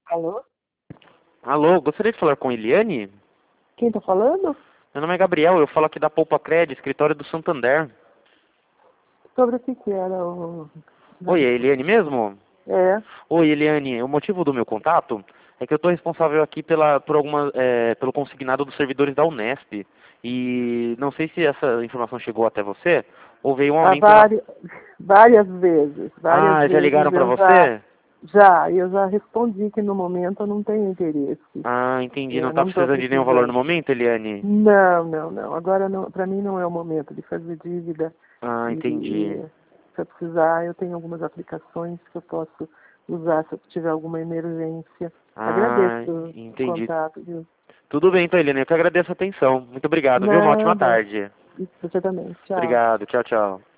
Alô? Alô, gostaria de falar com Eliane? Quem tá falando? Meu nome é Gabriel, eu falo aqui da Poupa Cred, escritório do Santander. Sobre o que era o... Oi, é Eliane mesmo? É, Oi, Eliane, o motivo do meu contato é que eu estou responsável aqui pelo consignado dos servidores da Unesp. E não sei se essa informação chegou até você, ou veio um há aumento na... várias vezes. Várias Ah, já vezes ligaram para eu já, você? eu já respondi que no momento eu não tenho interesse. Ah, entendi. Não Eu está não estou precisando de nenhum valor no precisando. momento, Eliane? Não. Agora não, para mim não é o momento de fazer dívida. Ah, entendi. E se eu precisar, eu tenho algumas aplicações que eu posso usar se eu tiver alguma emergência. Ah, Agradeço o entendi. contato, viu? Tudo bem, então, Eliane, eu que agradeço a atenção. Muito obrigado, viu? Uma ótima Nada. tarde. Isso, você também. Tchau. Obrigado, tchau, tchau.